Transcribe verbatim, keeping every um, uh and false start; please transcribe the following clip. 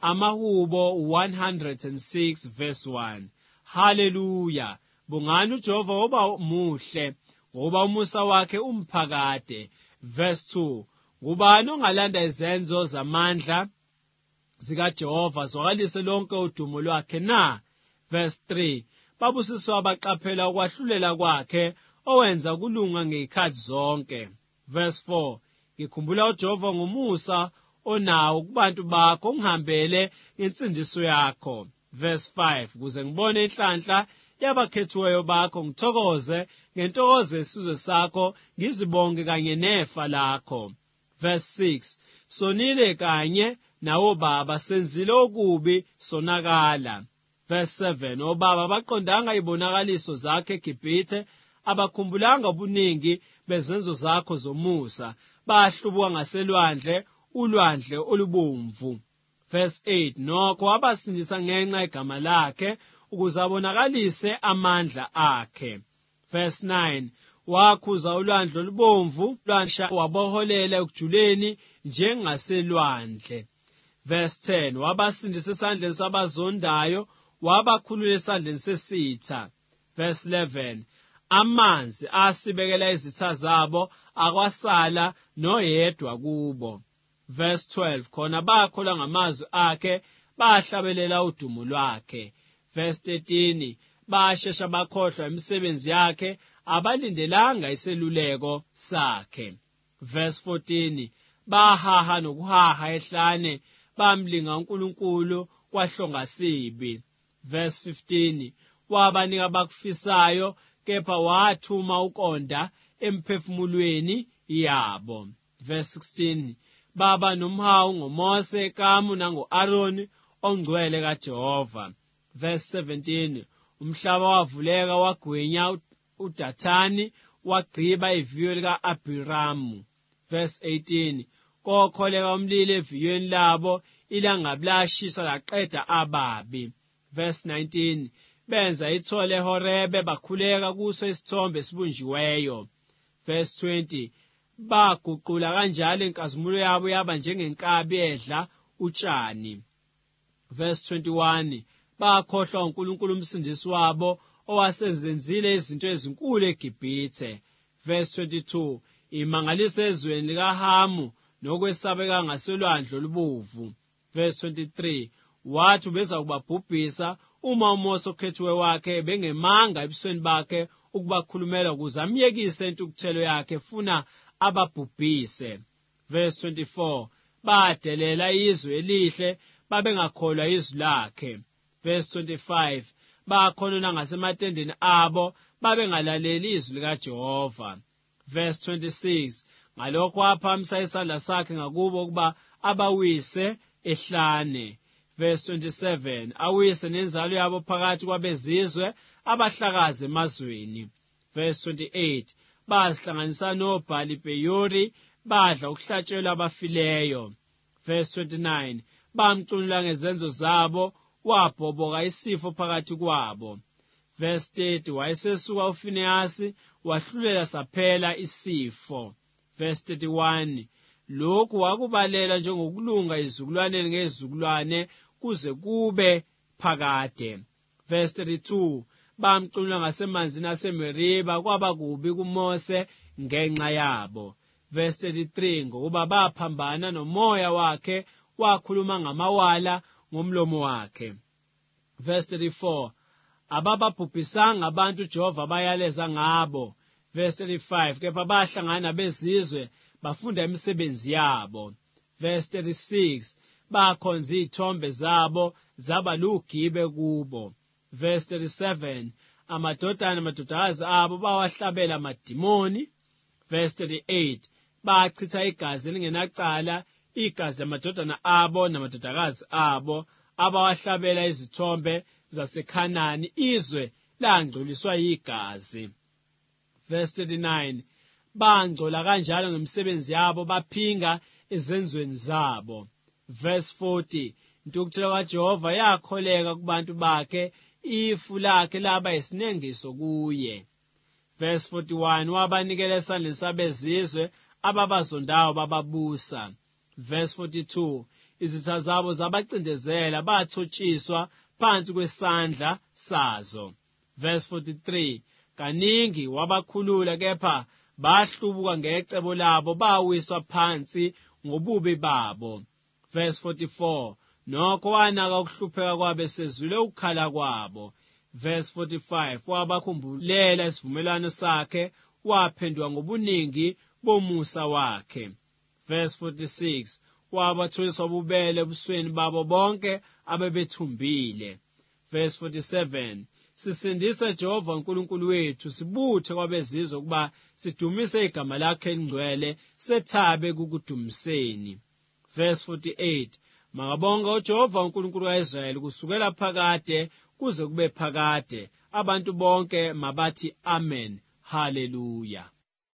Amahubo one hundred six verse one. Hallelujah. Bungani uJehova oba muhle, ngoba umusa wakhe umphakade. Verse two. Ngubani ongalanda izenzo zamandla zikaJehova, zwakalise lonke udumo lwakhe na? Verse three. Babusiswa abaqaphela ukwahlulela kwakhe, owenza kulunga ngezikhathi zonke. Verse four. Ngikhumbula uJehova ngomusa onawo kubantu bakho, ungihambele insindiso yakho. Verse five. Kuze ngibone inhlanhla yabakhethiweyo bakho, ngithokoze ngentokozo yesizwe sakho, ngizibonge kanye nefa lakho. Verse six. Sonile kanye nawo baba, senzile okubi sonakala. Verse seven. Obaba baqondanga ibonakaliso zakhe eGibhithe, abakhumbulanga ubuningi bezenzo zakho zomusa, bahlubuka ngaselwandle, ulwandle olubomvu. Verse eight. Nokho wabasindisa ngenxa yegama lakhe, ukuze abonakalise amandla akhe. Verse nine. Wakhuza ulwandle olubomvu, lwansha waboholela ekujuleni njengaselwandle. Verse ten. Wabasindisa esandleni sabazondayo, wabakhulula esandleni sesitha. Verse eleven. Amanzi asibekela izitha zabo, akwasala noyedwa kubo. Verse twelve. Khona bakholwa ngamazwi akhe, bahlabelela udumo lwakhe. Verse thirteen. Bashesha bakhohlwa imisebenzi yakhe, abalindelanga iseluleko sakhe. Verse fourteen. Bahaha nokuhaha ehlane, bamlinga uNkulunkulu kwahlongasibi. Verse fifteen. Wabanika abakufisayo, kepha wathuma ukonda emphefumulweni yabo. Verse sixteen. Baba nomhawu ngoMose, kamu nango-Aroni ongcwele kaJehova. Verse seventeen. Umhlaba wavuleka wagwinya uDathani, wagqiba iviyo lika-Abhiramu. Verse eighteen. Kokholeka umlilo eviyweni labo, ilangabi lashisa laqeda ababi. Verse nineteen. Benza ithole eHorebe, bakhuleka kuso isithombe esibunjiweyo. Verse twenty. Baguqula kanjalo inkazimulo yabo yaba njengenkabi edla utshani. Verse twenty-one. Bakhohlwa uNkulunkulu umsindisi wabo, owasezenzile izinto ezinkulu eGibhithe. Verse twenty-two. Imangaliso ezweni likaHamu, nokwesabeka ngaselwandle olubovu. Verse twenty-three. Wathi ubeza kubabhubhisa uma uMose okhethiwe wakhe bengemanga ebusweni bakhe ukubakhulumela, ukuze amyekise intukuthelo yakhe funa ababhubhise. Verse twenty-four. Badelela izwe elihle, babengakholwa izwi lakhe. Verse twenty-five. Bakhonona ngasematendeni abo, babengalaleli izwi likaJehova. Verse twenty-six. Ngalokho waphamisa isandla sakhe ngakubo ukuba abawise ehlane. Verse twenty-seven. Awise nenzalo yabo phakathi kwabezizwe, abahlakaze emazweni. Verse twenty-eight. Bazihlanganisa noBhali Peyori, badla ukuhlatshelwa abafileyo. Verse twenty-nine. Bamcunula ngezenzo zabo, wabhoboka isifo phakathi kwabo. Verse thirty. Wayesesuka uFinehasi, wahlulela saphela isifo. Verse thirty-one. Lokhu wakubalela njengokulunga izizukulwaneni ngezizukulwane, kuze kube phakade. Verse thirty-two. Bamcunula ngasemanzini aseMeriba, kwaba kubi kuMose ngenxa yabo. Verse thirty-three. Ngokuba baphambana nomoya wakhe, wakhuluma ngamawala ngomlomo wakhe. Verse thirty-four. Abababhubhisanga abantu uJehova bayaleza ngabo. Verse thirty-five. Kepha bahlangana bezizwe, bafunda imisebenzi yabo. Verse thirty-six. Bakhonza izithombe zabo, zaba lugibe kubo. Verse thirty-seven. Amadodana amadodakazi abo bawahlabela amadimoni. Verse thirty-eight. Bachitha igazi elingenacala, igazi amadodana abo namadodakazi abo, abawahlabela izithombe zaseKhanani, izwe langcoliswa yigazi. Verse thirty-nine. Bangcola kanjalo ngemisebenzi yabo, baphinga ezenzweni zabo. Verse forty. Intukuthelo kaJehova yakholeka kubantu bakhe, ifu lakhe laba isinengiso kuye. Verse forty-one. Wabanikela esandleni sabezizwe, ababazondayo bababusa. Verse forty-two. izitha zabo zabacindezela bathotshiswa phansi kwesandla sazo. Verse forty-three, kaningi wabakhulula kepha bahlubuka ngecebo labo bawiswa phansi ngobubi babo. Verse forty-four, nokho wanaka ukuhlupheka kwabo sezwile ukukhala kwabo. Verse forty-five, wabakhumbulela isivumelwano sakhe waphendwa ngobuningi bomusa wakhe. Verse forty-six, wabatholiswa ububele ebusweni babo bonke abebethumbile. Verse forty-seven, sisindisa Jehova uNkulunkulu wethu sibuthe kwabezizwe ukuba sidumise igama lakhe elingcwele sethabe kukudumiseni. Verse forty-eight, makabonga uJehova uNkulunkulu kaIsrayeli kusukela phakade kuze kube phakade. Abantu bonke mabathi amen. Hallelujah.